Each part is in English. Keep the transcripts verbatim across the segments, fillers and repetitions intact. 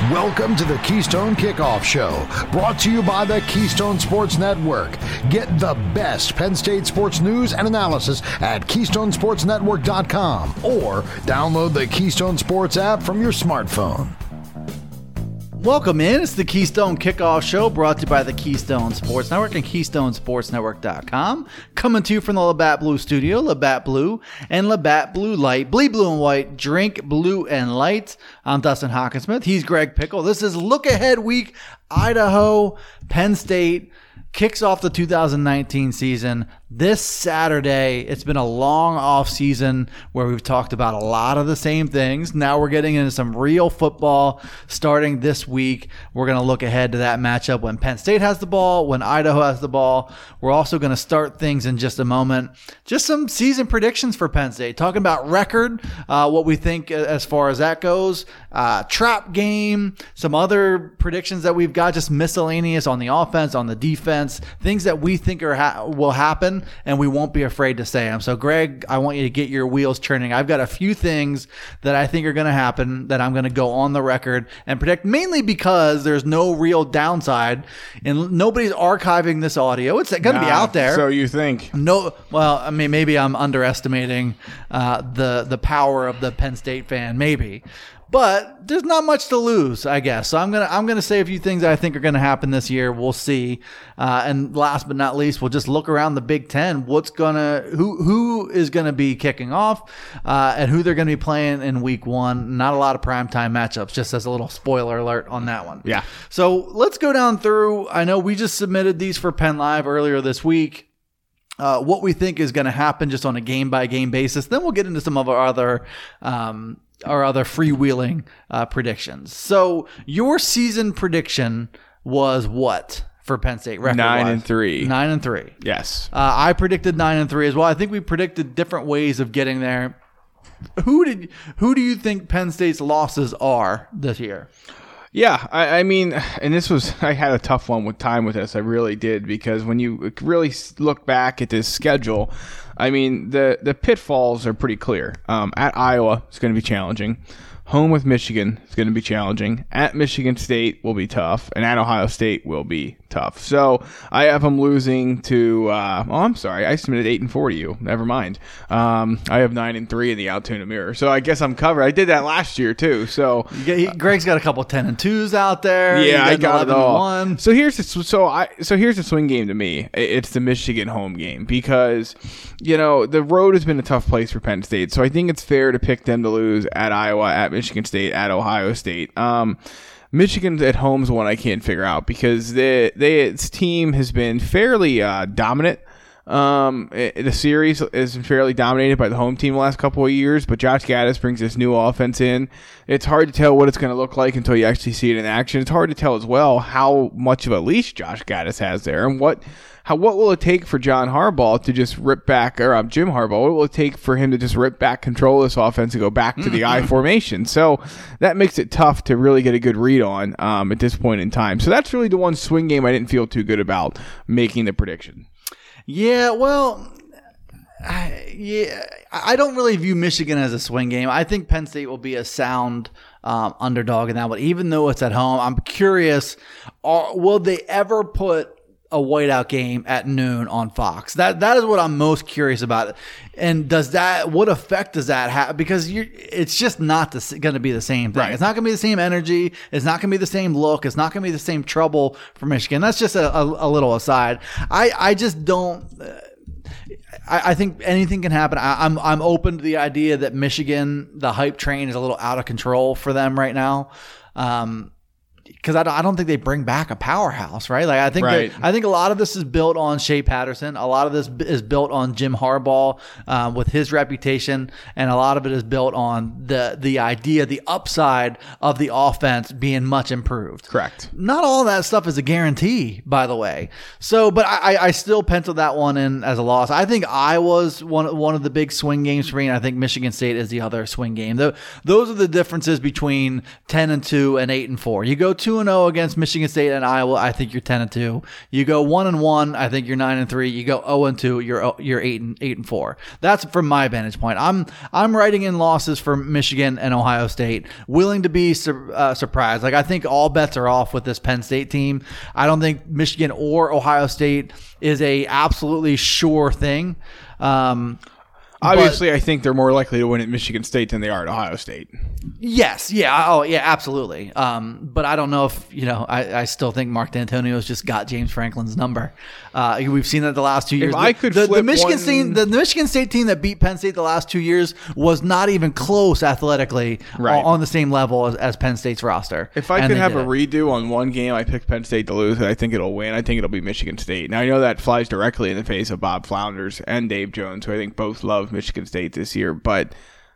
Welcome to the Keystone Kickoff Show, brought to you by the Keystone Sports Network. Get the best Penn State sports news and analysis at keystone sports network dot com or download the Keystone Sports app from your smartphone. Welcome in. It's the Keystone Kickoff Show, brought to you by the Keystone Sports Network and keystone sports network dot com. Coming to you from the Labatt Blue Studio, Labatt Blue and Labatt Blue Light. Bleed blue and white, drink blue and light. I'm Dustin Hockensmith. He's Greg Pickle. This is Look Ahead Week. Idaho, Penn State kicks off the two thousand nineteen season this Saturday. It's been a long off season where we've talked about a lot of the same things. Now we're getting into some real football starting this week. We're going to look ahead to that matchup when Penn State has the ball, when Idaho has the ball. We're also going to start things in just a moment. Just some season predictions for Penn State. Talking about record, uh, what we think as far as that goes. Uh, trap game, some other predictions that we've got, just miscellaneous on the offense, on the defense, things that we think are ha- will happen, and we won't be afraid to say them. So, Greg, I want you to get your wheels turning. I've got a few things that I think are going to happen that I'm going to go on the record and predict, mainly because there's no real downside, and nobody's archiving this audio. It's going to nah, be out there. So you think? No, well, I mean, maybe I'm underestimating uh, the the power of the Penn State fan, maybe. But there's not much to lose, I guess. So I'm gonna I'm gonna say a few things that I think are gonna happen this year. We'll see. Uh, and last but not least, we'll just look around the Big Ten. What's gonna who who is gonna be kicking off, uh, and who they're gonna be playing in Week One. Not a lot of primetime matchups. Just as a little spoiler alert on that one. Yeah. So let's go down through. I know we just submitted these for Penn Live earlier this week. Uh, what we think is going to happen just on a game by game basis. Then we'll get into some of our other. Um, Our other freewheeling uh, predictions. So your season prediction was what for Penn State record? Nine and three. Nine and three. Yes. Uh, I predicted nine and three as well. I think we predicted different ways of getting there. Who did? Who do you think Penn State's losses are this year? Yeah, I, I mean, and this was, I had a tough one with time with this. I really did, because when you really look back at this schedule, I mean, the, the pitfalls are pretty clear. Um, at Iowa, it's going to be challenging. Home with Michigan is going to be challenging. At Michigan State will be tough. And at Ohio State will be tough. So I have them losing to, uh, oh, I'm sorry. I submitted eight and four to you. Never mind. Um, I have nine and three in the Altoona Mirror. So I guess I'm covered. I did that last year too. So get, he, Greg's got a couple ten and twos out there. Yeah, I got it all. One. So here's the, so I, so here's the swing game to me. It's the Michigan home game, because, you know, the road has been a tough place for Penn State. So I think it's fair to pick them to lose at Iowa, at Michigan State, at Ohio State. Um, Michigan at home is one I can't figure out, because they, they its team has been fairly uh, dominant. Um, it, the series has been fairly dominated by the home team the last couple of years, but Josh Gattis brings this new offense in. It's hard to tell what it's going to look like until you actually see it in action. It's hard to tell as well how much of a leash Josh Gattis has there, and what how what will it take for John Harbaugh to just rip back, or um, Jim Harbaugh, what will it take for him to just rip back, control this offense, and go back to the I formation? So that makes it tough to really get a good read on um, at this point in time. So that's really the one swing game I didn't feel too good about making the prediction. Yeah, well, I, yeah, I don't really view Michigan as a swing game. I think Penn State will be a sound um, underdog in that one, even though it's at home. I'm curious, are, will they ever put a whiteout game at noon on Fox? That that is what I'm most curious about. And does that, what effect does that have? Because you're, it's just not going to be the same thing. Right. It's not going to be the same energy. It's not going to be the same look. It's not going to be the same trouble for Michigan. That's just a, a, a little aside. I, I just don't. Uh, I, I think anything can happen. I, I'm I'm open to the idea that Michigan, the hype train, is a little out of control for them right now. Um, Because I don't, I don't think they bring back a powerhouse, right? Like I think right. that, I think a lot of this is built on Shea Patterson. A lot of this is built on Jim Harbaugh um, with his reputation, and a lot of it is built on the the idea, the upside of the offense being much improved. Correct. Not all that stuff is a guarantee, by the way. So, but I, I still penciled that one in as a loss. I think Iowa's one one of the big swing games for me, and I think Michigan State is the other swing game. The, those are the differences between ten and two and eight and four. You go two and oh against Michigan State and Iowa, I think you're ten and two. You go one and one, I think you're nine and three. You go oh and two, you're you're eight and eight and four. That's from my vantage point. I'm I'm writing in losses for Michigan and Ohio State, willing to be sur- uh, surprised. Like I think all bets are off with this Penn State team. I don't think Michigan or Ohio State is a absolutely sure thing. Um, Obviously, but, I think they're more likely to win at Michigan State than they are at Ohio State. Yes, yeah, oh yeah, absolutely. Um, but I don't know if you know. I, I still think Mark D'Antonio's just got James Franklin's number. Uh, we've seen that the last two years. If the, I could the, flip the Michigan one... State, the, the Michigan State team that beat Penn State the last two years was not even close athletically right. on the same level as, as Penn State's roster. If I and could have a it. redo on one game, I picked Penn State to lose, and I think it'll win. I think it'll be Michigan State. Now I know that flies directly in the face of Bob Flounders and Dave Jones, who I think both love Michigan State this year. But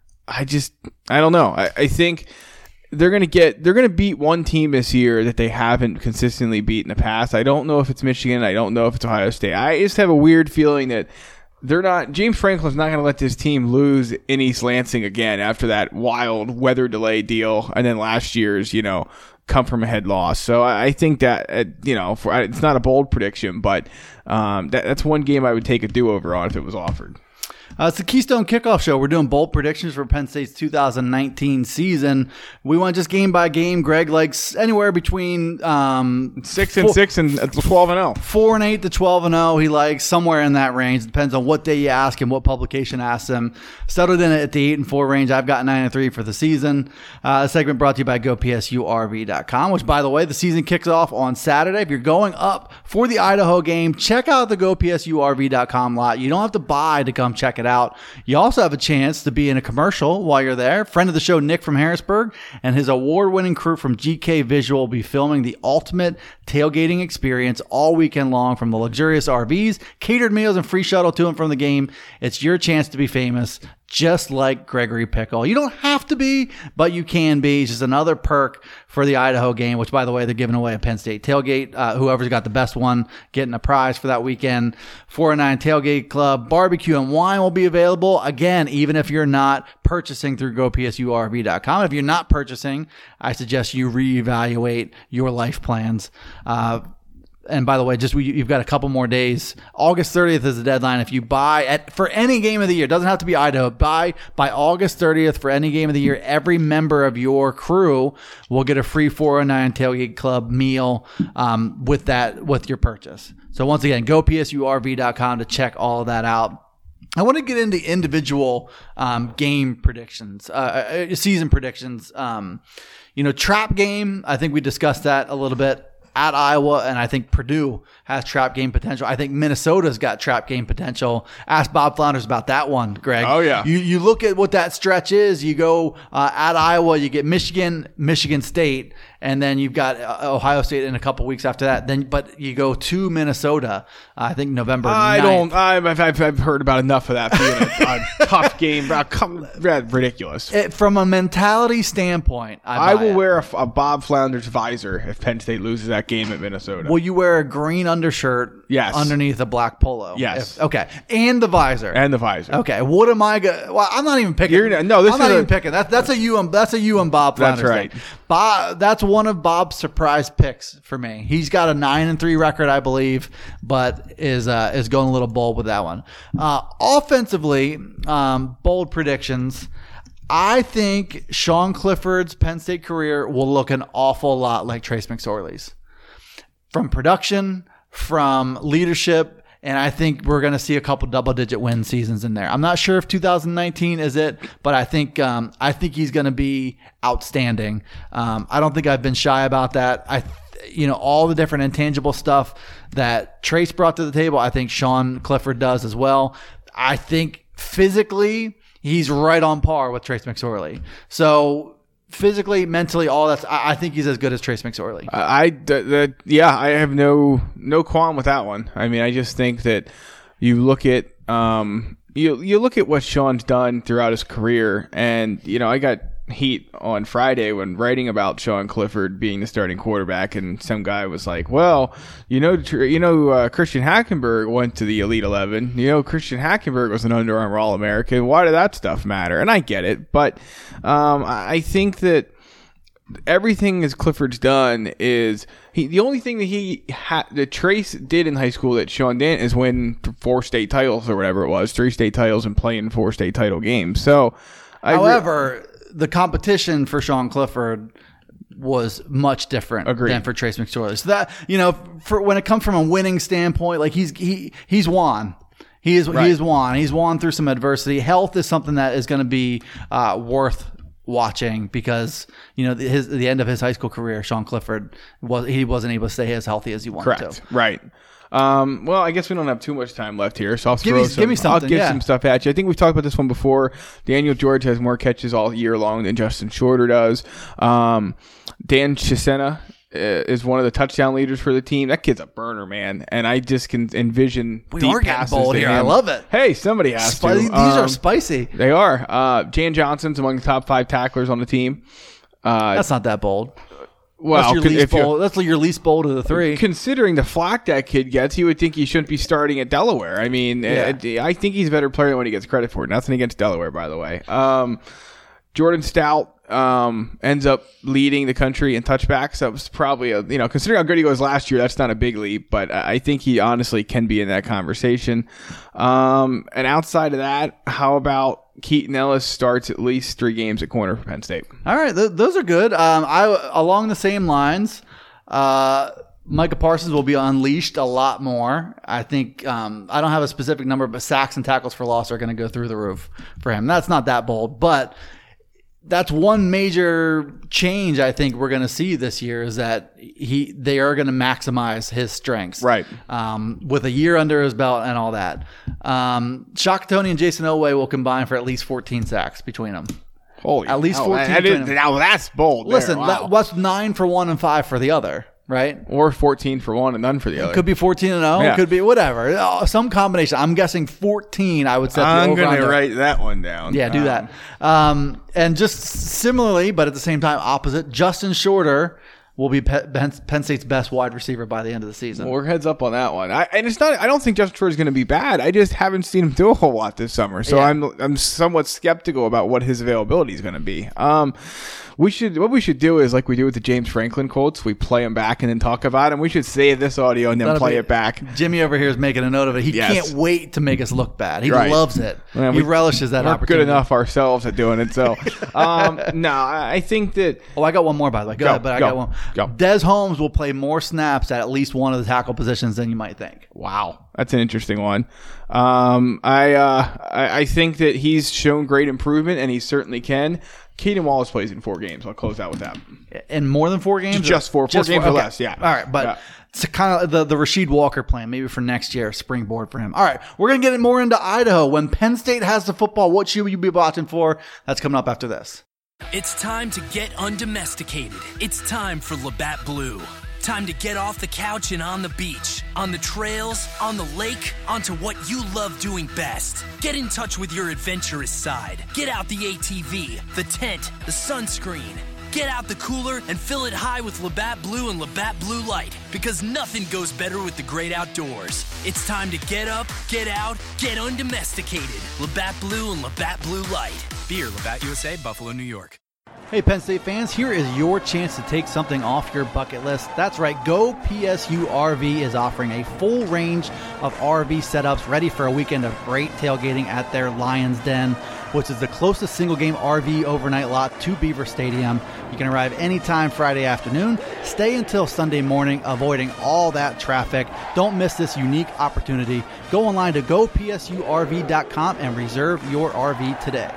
I just, I don't know. I, I think they're gonna get, they're gonna beat one team this year that they haven't consistently beat in the past. I don't know if it's Michigan. I don't know if it's Ohio State. I just have a weird feeling that they're not. James Franklin's not gonna let this team lose in East Lansing again after that wild weather delay deal, and then last year's, you know, come from a head loss. So I think that uh, you know, for, it's not a bold prediction, but um, that, that's one game I would take a do over on if it was offered. Uh, it's the Keystone Kickoff Show. We're doing bold predictions for Penn State's two thousand nineteen season. We went just game by game. Greg likes anywhere between um, six and four, six and twelve and zero. Four and eight to twelve and zero. He likes somewhere in that range. Depends on what day you ask him, what publication asks him. Settled in at the eight and four range. I've got nine and three for the season. Uh, the segment brought to you by Go P S U R V dot com. Which, by the way, the season kicks off on Saturday. If you're going up for the Idaho game, check out the Go P S U R V dot com lot. You don't have to buy to come check it out. Out. You also have a chance to be in a commercial while you're there. Friend of the show, Nick from Harrisburg, and his award-winning crew from G K Visual will be filming the ultimate tailgating experience all weekend long, from the luxurious R Vs, catered meals, and free shuttle to and from the game. It's your chance to be famous, just like Gregory Pickle. You don't have to be, but you can be. It's just another perk for the Idaho game, which, by the way, they're giving away a Penn State tailgate. Uh, whoever's got the best one getting a prize for that weekend. four oh nine Tailgate Club barbecue and wine will be available. Again, even if you're not purchasing through Go P S U R V dot com. If you're not purchasing, I suggest you reevaluate your life plans. Uh, And by the way, just you've got a couple more days. August thirtieth is the deadline. If you buy at for any game of the year, it doesn't have to be Idaho. Buy by August thirtieth for any game of the year. Every member of your crew will get a free four oh nine Tailgate Club meal um, with that with your purchase. So once again, Go P S U R V dot com to check all of that out. I want to get into individual um, game predictions, uh, season predictions. Um, you know, trap game. I think we discussed that a little bit. At Iowa, and I think Purdue has trap game potential. I think Minnesota's got trap game potential. Ask Bob Flounders about that one, Greg. Oh, yeah. You you look at what that stretch is. You go uh, at Iowa, you get Michigan, Michigan State, and then you've got uh, Ohio State in a couple weeks after that. Then, but you go to Minnesota. Uh, I think November I ninth. don't. I've, I've I've heard about enough of that being a, a tough game. Bro, come, ridiculous. It, from a mentality standpoint, I, I will it. wear a, a Bob Flounders visor if Penn State loses that game at Minnesota. Will you wear a green undershirt? Yes. Underneath a black polo. Yes. If, okay. And the visor. And the visor. Okay. What am I going? Well, I'm not even picking. You're, no, this I'm is not a, even picking. That's that's a you and that's a you and Bob Flounders That's right. thing. Bob. That's one of Bob's surprise picks for me. He's got a nine and three record, I believe, but is uh, is going a little bold with that one. Uh, offensively, um, bold predictions. I think Sean Clifford's Penn State career will look an awful lot like Trace McSorley's. From production, from leadership, and I think we're going to see a couple double-digit win seasons in there. I'm not sure if two thousand nineteen is it, but I think um, I think he's going to be outstanding. Um, I don't think I've been shy about that. I, you know, all the different intangible stuff that Trace brought to the table, I think Sean Clifford does as well. I think physically, he's right on par with Trace McSorley. So physically, mentally, all that's. I, I think he's as good as Trace McSorley. I, I the, the, yeah, I have no no qualm with that one. I mean, I just think that you look at um you you look at what Sean's done throughout his career, and you know, I got heat on Friday when writing about Sean Clifford being the starting quarterback, and some guy was like, well, you know, you know, uh, Christian Hackenberg went to the Elite eleven. You know, Christian Hackenberg was an Under Armour All-American. Why did that stuff matter? And I get it, but um, I think that everything as Clifford's done is he. The only thing that he had, that Trace did in high school that Sean didn't is win four state titles or whatever it was, three state titles and play in four state title games. So, I however, re- the competition for Sean Clifford was much different Agreed. than for Trace McSorley. So that, you know, for when it comes from a winning standpoint, like he's he he's won. He is right. he is won. He's won through some adversity. Health is something that is going to be uh, worth watching because, you know, his the end of his high school career, Sean Clifford was he wasn't able to stay as healthy as he wanted Correct. to. Right. Um, well, I guess we don't have too much time left here, so I'll give throw me, some, give me something, I'll give yeah. some stuff at you. I think we've talked about this one before. Daniel George has more catches all year long than Justin Shorter does. Um, Dan Chisena is one of the touchdown leaders for the team. That kid's a burner, man, and I just can envision we deep are getting passes bold to here. him. I love it. Hey, somebody has Sp- to. These um, are spicy. They are. Uh, Jan Johnson's among the top five tacklers on the team. Uh, That's not that bold. well, that's your, con- least if you- bold. That's your least bold of the three. Considering the flack that kid gets, you would think he shouldn't be starting at Delaware. I mean, Yeah. I, I think he's a better player than what he gets credit for. Nothing against Delaware, by the way. Um, Jordan Stout um, ends up leading the country in touchbacks. That was probably a, you know, considering how good he was last year, that's not a big leap, but I think he honestly can be in that conversation. Um, and outside of that, how about Keaton Ellis starts at least three games at corner for Penn State? All right, th- those are good. Um, I along the same lines. Uh, Micah Parsons will be unleashed a lot more. I think um, I don't have a specific number, but sacks and tackles for loss are going to go through the roof for him. That's not that bold, but that's one major change I think we're going to see this year is that he they are going to maximize his strengths. Right. Um, with a year under his belt and all that. Um, Shaka Toney and Jason Oweh will combine for at least fourteen sacks between them. Holy At least hell, fourteen That between is, them. now that's bold. there. Listen, Wow. that, what's nine for one and five for the other, right? Or fourteen for one and none for the other. Could be fourteen and oh. Yeah. Could be whatever. Oh, some combination. I'm guessing fourteen. I would set the I'm over going to under. write that one down. Yeah, do Um, that. Um, and just similarly, but at the same time, opposite, Justin Shorter will be Penn, Penn State's best wide receiver by the end of the season. Well, we're heads up on that one. I, and it's not. I don't think Justin Shorter is going to be bad. I just haven't seen him do a whole lot this summer, so Yeah. I'm I'm somewhat skeptical about what his availability is going to be. Um, we should what we should do is like we do with the James Franklin quotes. We play them back and then talk about them. We should save this audio and then That'll play be- it back. Jimmy over here is making a note of it. He Yes. can't wait to make us look bad. He Right. loves it. Well, he we- relishes that We're opportunity. good enough ourselves at doing it. So, um, no, I I think that Oh, I got one more, by the way. Go, Go, ahead, but I go, got one. go. Des Holmes will play more snaps at at least one of the tackle positions than you might think. wow, that's an interesting one. Um, I, uh, I I think that he's shown great improvement, and he certainly can. Keaton Wallace plays in four games. I'll close out with that. In more than four games? Just four. Four games or less, yeah. All right, but Yeah. it's kind of the, the Rasheed Walker plan, maybe for next year, springboard for him. All right, we're going to get more into Idaho. When Penn State has the football, what should you be watching for? That's coming up after this. It's time to get undomesticated. It's time for Labatt Blue. Time to get off the couch and on the beach, on the trails, on the lake, onto what you love doing best. Get in touch with your adventurous side. Get out the A T V, the tent, the sunscreen. Get out the cooler and fill it high with Labatt Blue and Labatt Blue Light, because nothing goes better with the great outdoors. It's time to get up, get out, get undomesticated. Labatt Blue and Labatt Blue Light. Beer, Labatt U S A, Buffalo, New York. Hey, Penn State fans, here is your chance to take something off your bucket list. That's right, Go P S U R V is offering a full range of R V setups ready for a weekend of great tailgating at their Lions Den, which is the closest single-game R V overnight lot to Beaver Stadium. You can arrive anytime Friday afternoon, stay until Sunday morning, avoiding all that traffic. Don't miss this unique opportunity. Go online to go P S U R V dot com and reserve your R V today.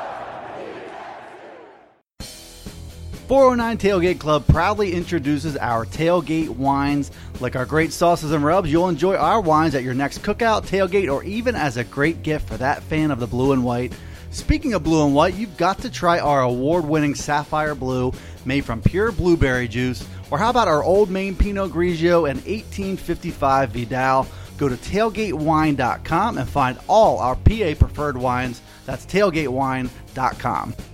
four oh nine Tailgate Club proudly introduces our tailgate wines. Like our great sauces and rubs, you'll enjoy our wines at your next cookout, tailgate, or even as a great gift for that fan of the blue and white. Speaking of blue and white, you've got to try our award-winning Sapphire Blue made from pure blueberry juice. Or how about our Old Maine Pinot Grigio and eighteen fifty-five Vidal? Go to tailgate wine dot com and find all our P A preferred wines. That's tailgate wine dot com.